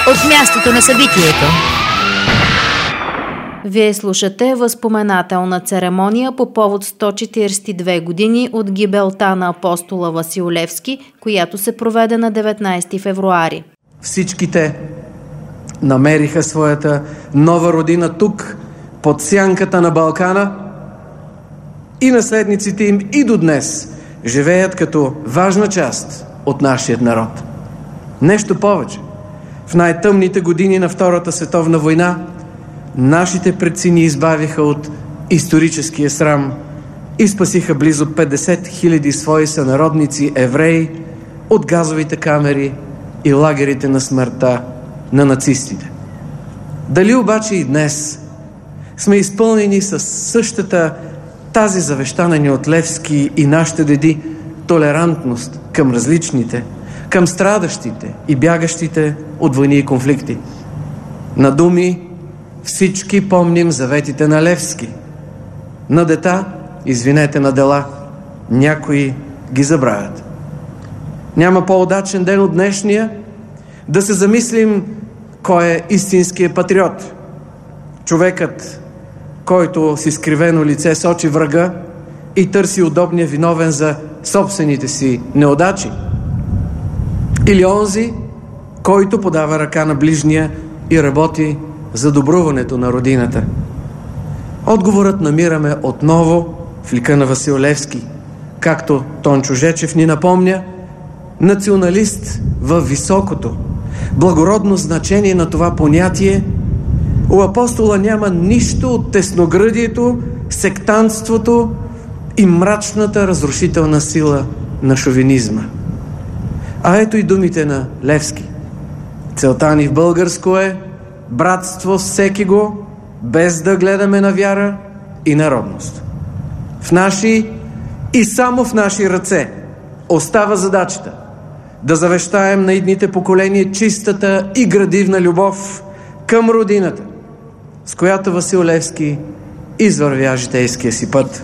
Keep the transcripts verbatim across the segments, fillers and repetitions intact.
от мястото на събитието. Вие слушате възпоменателна церемония по повод сто четиридесет и две години от гибелта на апостола Васил Левски, която се проведе на деветнайсети февруари. Всичките намериха своята нова родина тук, под сянката на Балкана, и наследниците им и до днес живеят като важна част от нашия народ. Нещо повече. В най-тъмните години на Втората световна война нашите предци ни избавиха от историческия срам и спасиха близо петдесет хиляди свои сънародници евреи от газовите камери и лагерите на смъртта на нацистите. Дали обаче и днес сме изпълнени с същата тази завещана ни от Левски и нашите деди толерантност към различните, към страдащите и бягащите от войни и конфликти? На думи всички помним заветите на Левски. На дета, извинете, на дела, някои ги забравят. Няма по-удачен ден от днешния да се замислим кой е истинският патриот. Човекът, който с изкривено лице сочи врага и търси удобния виновен за собствените си неудачи. Или онзи, който подава ръка на ближния и работи за добруването на родината. Отговорът намираме отново в лика на Васил Левски. Както Тончо Жечев ни напомня, националист във високото, благородно значение на това понятие, у апостола няма нищо от тесногръдието, сектантството и мрачната разрушителна сила на шовинизма. А ето и думите на Левски. Целта ни в българско е братство всеки го, без да гледаме на вяра и народност. В наши и само в наши ръце остава задачата да завещаем на идните поколения чистата и градивна любов към родината, с която Васил Левски извървя житейския си път.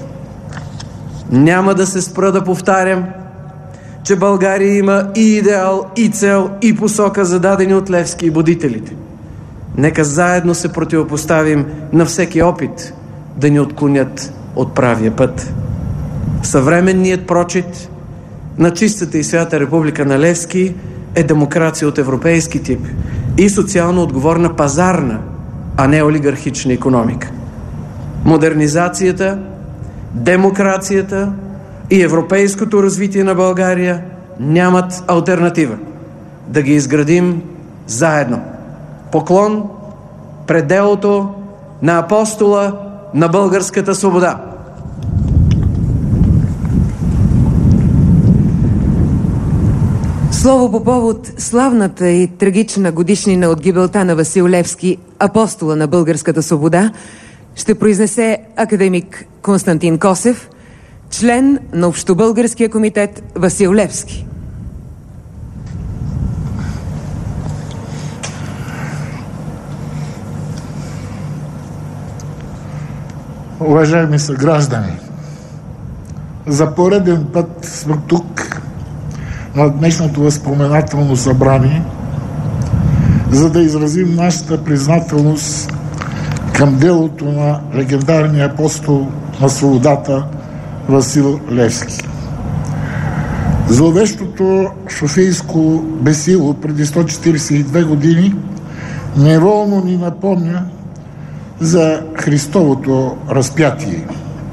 Няма да се спра да повтарям, че България има и идеал, и цел, и посока, зададени от Левски и будителите. Нека заедно се противопоставим на всеки опит да ни отклонят от правия път. Съвременният прочит на чистата и свята република на Левски е демокрация от европейски тип и социално отговорна пазарна, а не олигархична икономика. Модернизацията, демокрацията и европейското развитие на България нямат алтернатива. Да ги изградим заедно. Поклон пред делото на апостола на българската свобода. Слово по повод славната и трагична годишнина от гибелта на Васил Левски, апостола на българската свобода, ще произнесе академик Константин Косев, член на Общобългарския комитет Васил Левски. Уважаеми съграждани, за пореден път сме тук на днешното възпоменателно събрание, за да изразим нашата признателност към делото на легендарния апостол на свободата Васил Левски. Зловещото шофейско бесило преди сто четиридесет и две години неволно ни напомня за Христовото разпятие.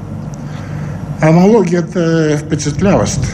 Аналогията е впечатляваща.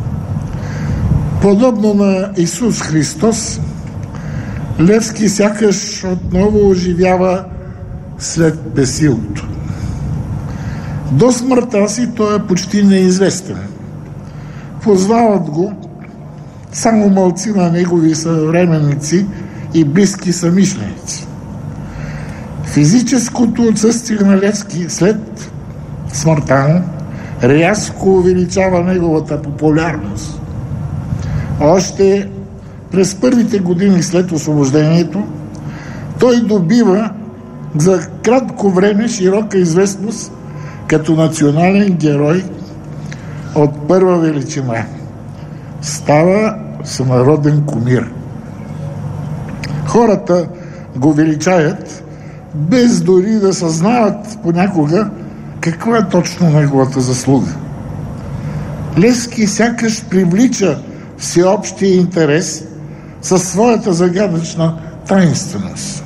Подобно на Исус Христос, Левски сякаш отново оживява след бесилото. До смъртта си той е почти неизвестен. Познават го само малци на негови съвременници и близки съмишленици. Физическото отсъствие на Левски след смъртта му рязко увеличава неговата популярност. Още през първите години след освобождението той добива за кратко време широка известност като национален герой от първа величина. Става сънароден кумир. Хората го величаят, без дори да съзнават понякога каква е точно неговата заслуга. Левски сякаш привлича всеобщия интерес със своята загадъчна таинственост.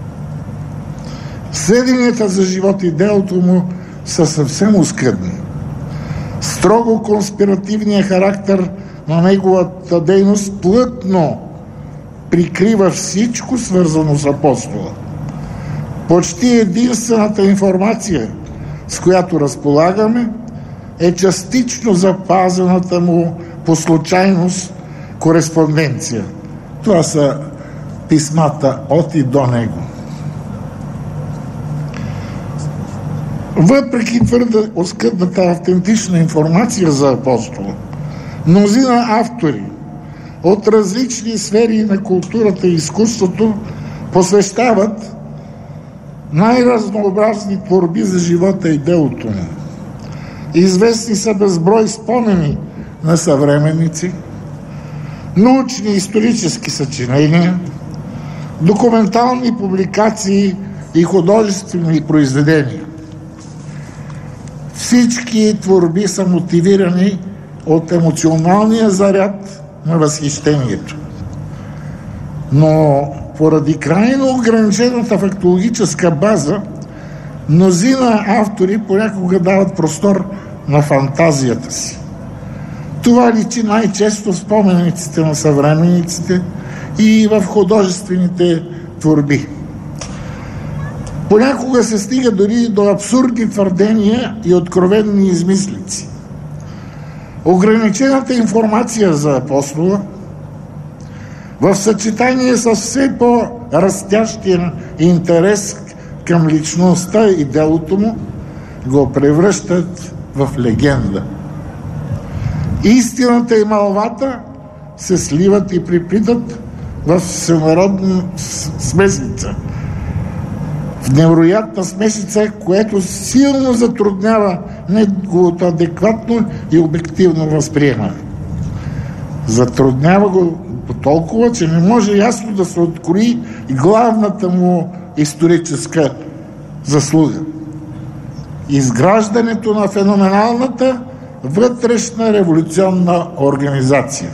Сведенията за живот и делото му са съвсем оскъдни. Строго конспиративният характер на неговата дейност плътно прикрива всичко свързано с апостола. Почти единствената информация, с която разполагаме, е частично запазената му по случайност кореспонденция. Това са писмата от и до него. Въпреки твърде оскъдната автентична информация за апостола, мнозина автори от различни сфери на културата и изкуството посвещават най-разнообразни творби за живота и делото му. Известни са безброй спомени на съвременници, научни и исторически съчинения, документални публикации и художествени произведения. Всички творби са мотивирани от емоционалния заряд на възхищението. Но поради крайно ограничената фактологическа база, мнозина автори понякога дават простор на фантазията си. Това личи най-често в спомениците на съвременниците и в художествените творби. Понякога се стига дори до абсурдни твърдения и откровенни измислици. Ограничената информация за апостола в съчетание с все по-растящия интерес към личността и делото му го превръщат в легенда. Истината и малвата се сливат и приплитат в всенародна смесица. В невероятна смесица, което силно затруднява неговото адекватно и обективно възприемане. Затруднява го до толкова, че не може ясно да се открои главната му историческа заслуга. Изграждането на феноменалната вътрешна революционна организация.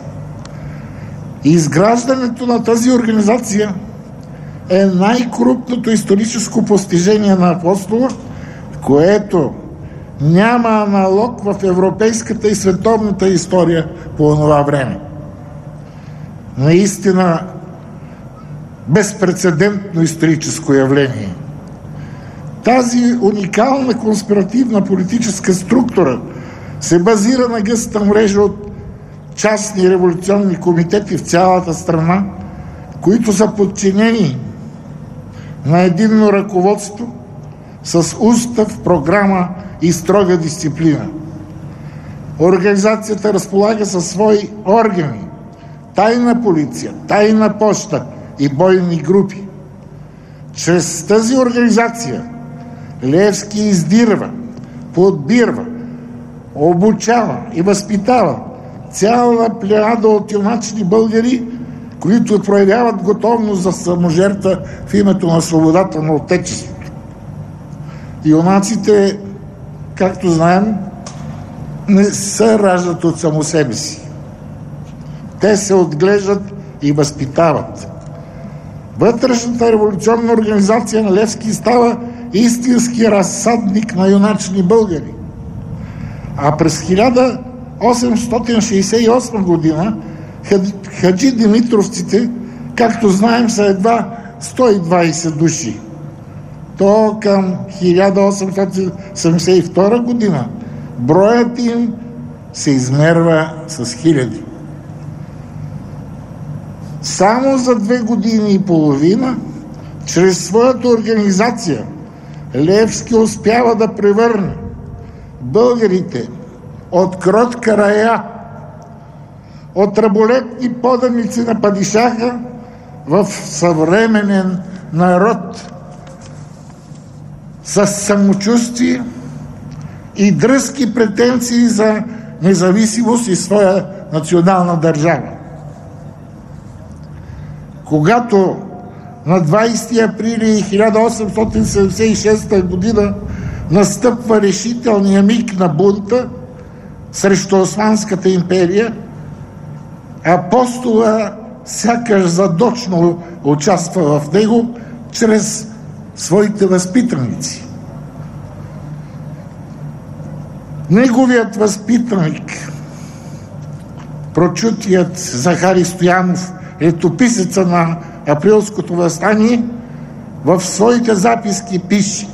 Изграждането на тази организация е най-крупното историческо постижение на апостола, което няма аналог в европейската и световната история по това време. Наистина безпрецедентно историческо явление. Тази уникална конспиративна политическа структура се базира на гъста мрежа от частни революционни комитети в цялата страна, които са подчинени на единно ръководство с устав, програма и строга дисциплина. Организацията разполага със свои органи, тайна полиция, тайна поща и бойни групи. Чрез тази организация Левски издирва, подбирва, обучава и възпитава цяла плеяда от юначни българи, които проявяват готовност за саможертва в името на свободата на Отечеството. Юнаците, както знаем, не се раждат от само себе си. Те се отглеждат и възпитават. Вътрешната революционна организация на Левски става истински разсадник на юначни българи. А през хиляда осемстотин шейсет и осма година хаджи димитровците, както знаем, са едва сто и двайсет души. То към хиляда осемстотин седемдесет и втора година броят им се измерва с хиляди. Само за две години и половина, чрез своята организация, Левски успява да превърне българите от кротка рая, от раболепни поданици на падишаха в съвременен народ с самочувствие и дръзки претенции за независимост и своя национална държава. Когато на двадесети април хиляда осемстотин седемдесет и шеста година настъпва решителния миг на бунта срещу Османската империя, апостола сякаш задочно участва в него чрез своите възпитаници. Неговият възпитаник, прочутият Захари Стоянов, летописеца на Априлското въстание, в своите записки пише: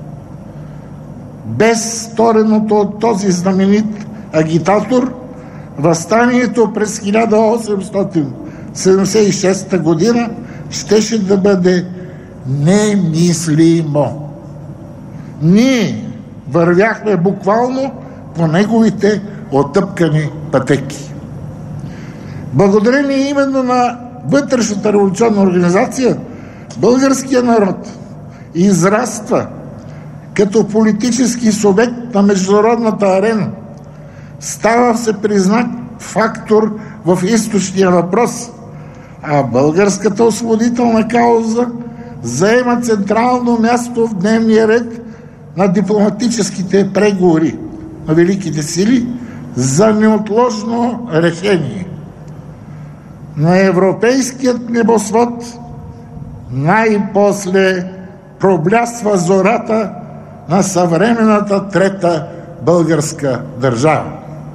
без стореното от този знаменит агитатор, въстанието през хиляда осемстотин седемдесет и шеста година щеше да бъде немислимо. Ние вървяхме буквално по неговите отъпкани пътеки. Благодарение именно на вътрешната революционна организация, българският народ израства като политически субект на международната арена, става се признат фактор в източния въпрос, а българската освободителна кауза заема централно място в дневния ред на дипломатическите преговори на великите сили за неотложно решение. На европейският небосвод най-после проблясва зората на съвременната трета българска държава.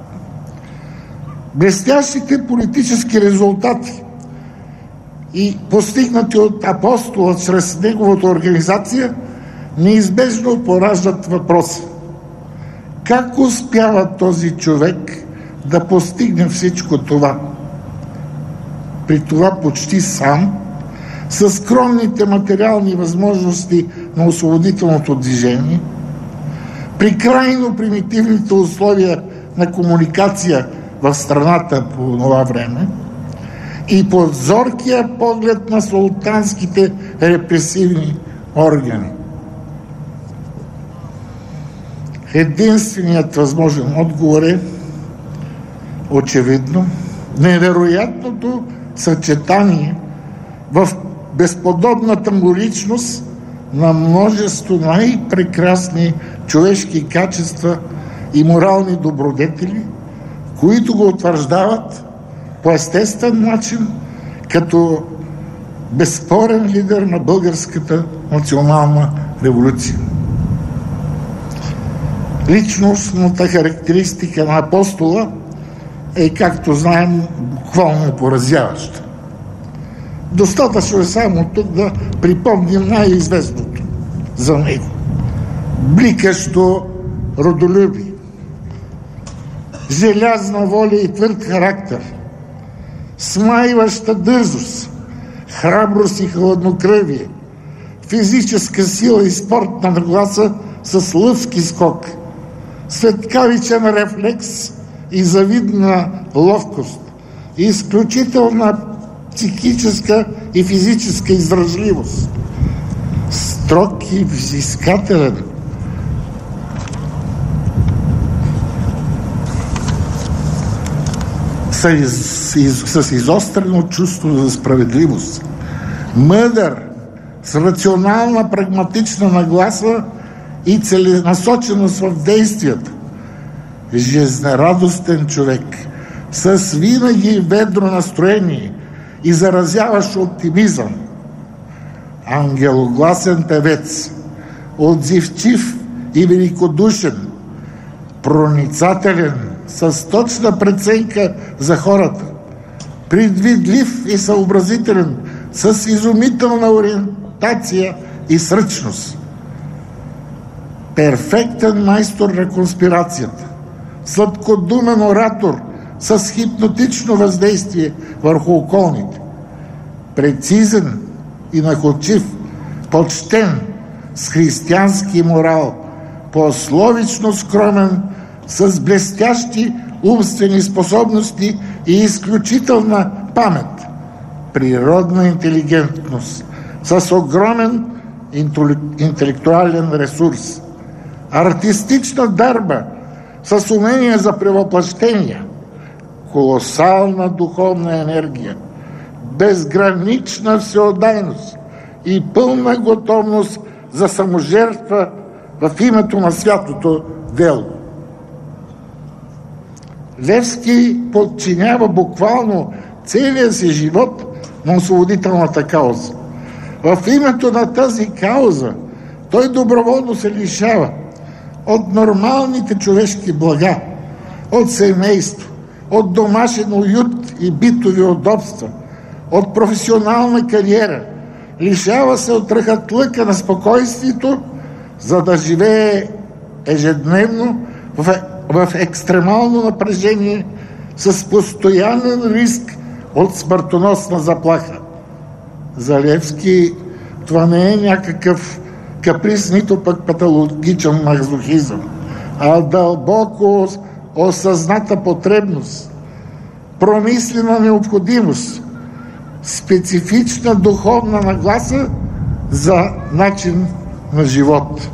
Блестящите политически резултати и постигнати от апостола чрез неговата организация неизбежно пораждат въпроса: как успява този човек да постигне всичко това? При това почти сам, с скромните материални възможности на освободителното движение, при крайно примитивните условия на комуникация в страната по това време и под зоркия поглед на султанските репресивни органи. Единственият възможен отговор е очевидно невероятното съчетание в безподобната му личност на множество най-прекрасни човешки качества и морални добродетели, които го утвърждават по естествен начин като безспорен лидер на българската национална революция. Личностната характеристика на апостола е, както знаем, буквално поразяваща. Достатъчно е само тук да припомним най-известното за него. Бликащо родолюбие, желязна воля и твърд характер, смайваща дързост, храброст и хладнокръвие, физическа сила и спортна нагласа с лъвски скок, светкавичен рефлекс и завидна ловкост, изключителна психическа и физическа издръжливост, строг и взискателен, с, из, с изострено чувство за справедливост, мъдър, с рационална прагматична нагласа и целенасоченост в действията, жизнерадостен човек, с винаги ведро настроение и заразяващ оптимизъм, ангелогласен певец, отзивчив и великодушен, проницателен, с точна преценка за хората, предвидлив и съобразителен, с изумителна ориентация и сръчност, перфектен майстор на конспирацията, сладкодумен оратор с хипнотично въздействие върху околните, прецизен и находчив, почтен, с християнски морал, пословично скромен, с блестящи умствени способности и изключителна памет, природна интелигентност, с огромен интелектуален ресурс, артистична дарба, с умение за превъплъщение, колосална духовна енергия, безгранична всеотдайност и пълна готовност за саможертва в името на святото дело. Левски подчинява буквално целия си живот на освободителната кауза. В името на тази кауза той доброволно се лишава от нормалните човешки блага, от семейство, от домашен уют и битови удобства, от професионална кариера. Лишава се от ръхатлъка на спокойствието, за да живее ежедневно в, в екстремално напрежение с постоянен риск от смъртоносна заплаха. За Левски това не е някакъв каприз, нито пък патологичен мазохизъм, а дълбоко осъзната потребност, промислена необходимост, специфична духовна нагласа за начин на живот.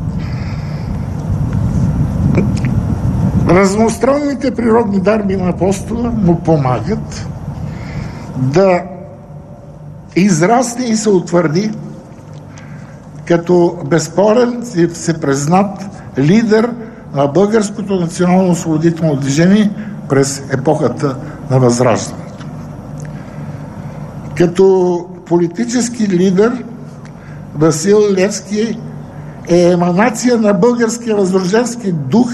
Разностранните природни дарби на апостола му помагат да израсне и се утвърди като безспорен и всепризнат лидер на българското национално освободително движение през епохата на Възраждането. Като политически лидер Васил Левски е еманация на българския възрожденски дух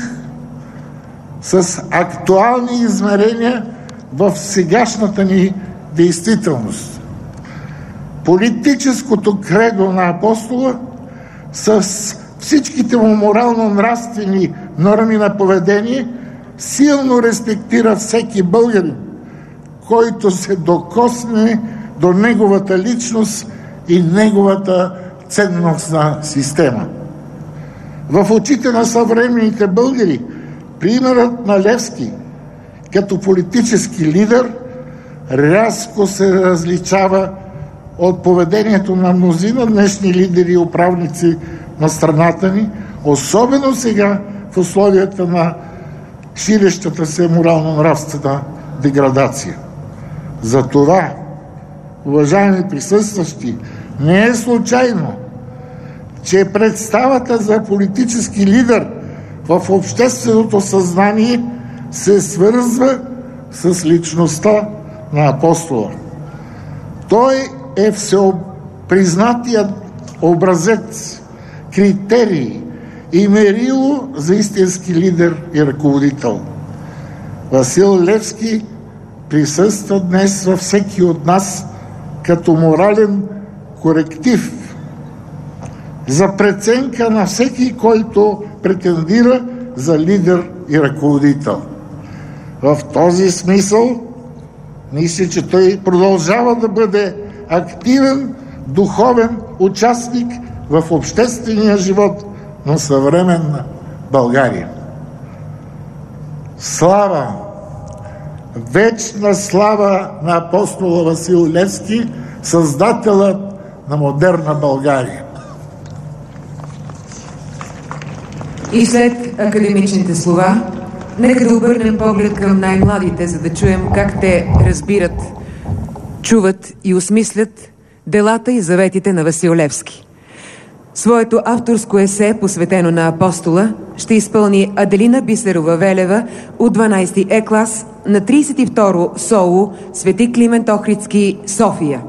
с актуални измерения в сегашната ни действителност. Политическото кредо на апостола с всичките му морално-нравствени норми на поведение силно респектира всеки българин, който се докосне до неговата личност и неговата ценностна система. В очите на съвременните българи примерът на Левски като политически лидер рязко се различава от поведението на мнозина днешни лидери и управници на страната ни, особено сега в условията на ширещата се морално-нравствена деградация. Затова, уважаеми присъстващи, не е случайно, че представата за политически лидер в общественото съзнание се свързва с личността на апостола. Той е всеопризнатият образец, критерий и мерило за истински лидер и ръководител. Васил Левски присъства днес във всеки от нас като морален коректив за преценка на всеки, който претендира за лидер и ръководител. В този смисъл мисля, че той продължава да бъде активен, духовен участник в обществения живот на съвременна България. Слава, вечна слава на апостола Васил Левски, създателът на модерна България. И след академичните слова, нека да обърнем поглед към най-младите, за да чуем как те разбират, чуват и осмислят делата и заветите на Васил Левски. Своето авторско есе, посветено на апостола, ще изпълни Аделина Бисерова Велева от дванайсети Е клас на тридесет и второ СОУ Свети Климент Охридски, София.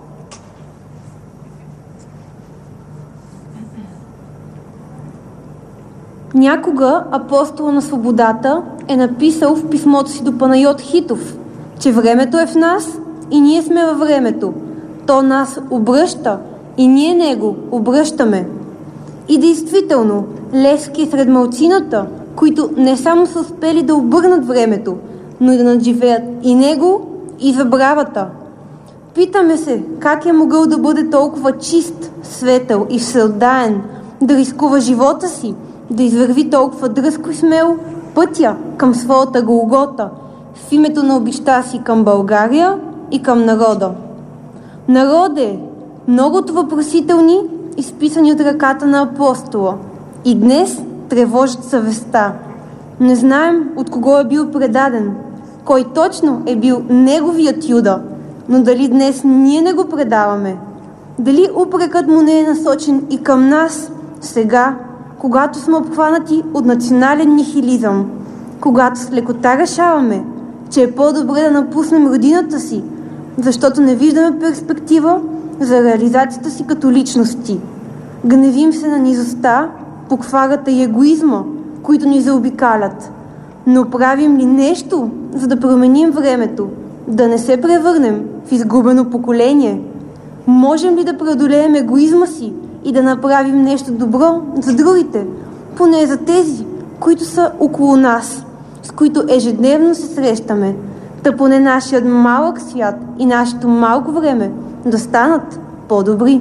Някога апостол на свободата е написал в писмото си до Панайот Хитов, че времето е в нас и ние сме във времето. То нас обръща и ние него обръщаме. И действително, Левски е сред малцината, които не само са успели да обърнат времето, но и да надживеят и него, и забравата. Питаме се, как е могъл да бъде толкова чист, светъл и всеотдаен, да рискува живота си, да извърви толкова дръзко и смел пътя към своята Голгота в името на обичта си към България и към народа. Народе, многото въпросителни, изписани от ръката на апостола, и днес тревожат съвестта. Не знаем от кого е бил предаден, кой точно е бил неговият Юда, но дали днес ние не го предаваме? Дали упрекът му не е насочен и към нас сега, когато сме обхванати от национален нихилизъм, когато с лекота решаваме, че е по-добре да напуснем родината си, защото не виждаме перспектива за реализацията си като личности. Гневим се на низостта, покварата и егоизма, които ни заобикалят. Но правим ли нещо, за да променим времето, да не се превърнем в изгубено поколение? Можем ли да преодолеем егоизма си и да направим нещо добро за другите, поне за тези, които са около нас, с които ежедневно се срещаме, да поне нашият малък свят и нашето малко време да станат по-добри?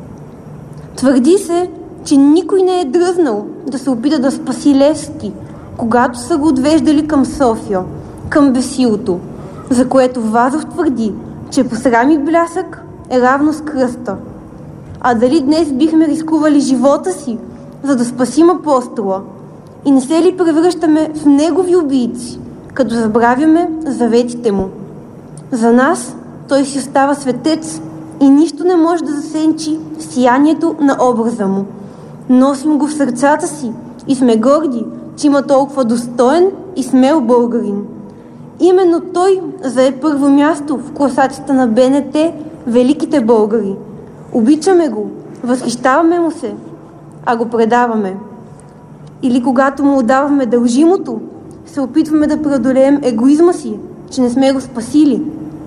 Твърди се, че никой не е дръзнал да се опита да спаси Левски, когато са го отвеждали към София, към бесилото, за което Вазов твърди, че посрам и блясък е равно с кръста. А дали днес бихме рискували живота си, за да спасим апостола? И не се ли превръщаме в негови убийци, като забравяме заветите му? За нас той си остава светец и нищо не може да засенчи сиянието на образа му. Носим го в сърцата си и сме горди, че има толкова достоен и смел българин. Именно той зае първо място в класацията на Б Н Т Великите българи. Обичаме го, възхищаваме му се, а го предаваме. Или когато му отдаваме дължимото, се опитваме да преодолеем егоизма си, че не сме го спасили.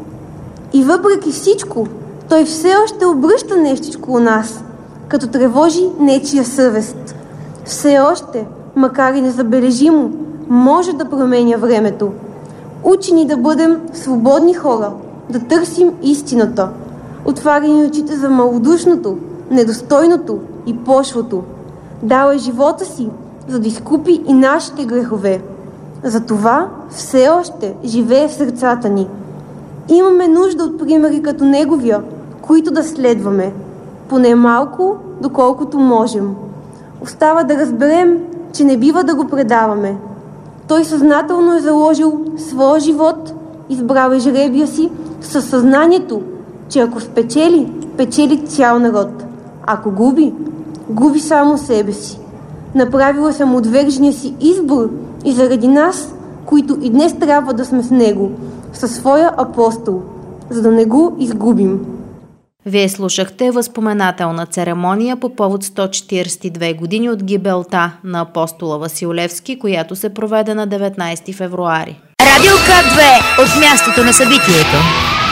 И въпреки всичко, той все още обръща нещичко у нас, като тревожи нечия съвест. Все още, макар и незабележимо, може да променя времето. Учи ни да бъдем свободни хора, да търсим истината. Отваря ни очите за малодушното, недостойното и пошлото. Дал е живота си, за да изкупи и нашите грехове. Затова все още живее в сърцата ни. Имаме нужда от примери като неговия, които да следваме, поне малко, доколкото можем. Остава да разберем, че не бива да го предаваме. Той съзнателно е заложил своя живот, избрал е жребия си със съзнанието, че ако спечели, печели цял народ. Ако губи, губи само себе си. Направил е самоотвержения си избор и заради нас, които и днес трябва да сме с него, със своя апостол, за да не го изгубим. Вие слушахте възпоменателна церемония по повод сто четиридесет и две години от гибелта на апостола Васил Левски, която се проведе на деветнайсети февруари. Радио К две от мястото на събитието.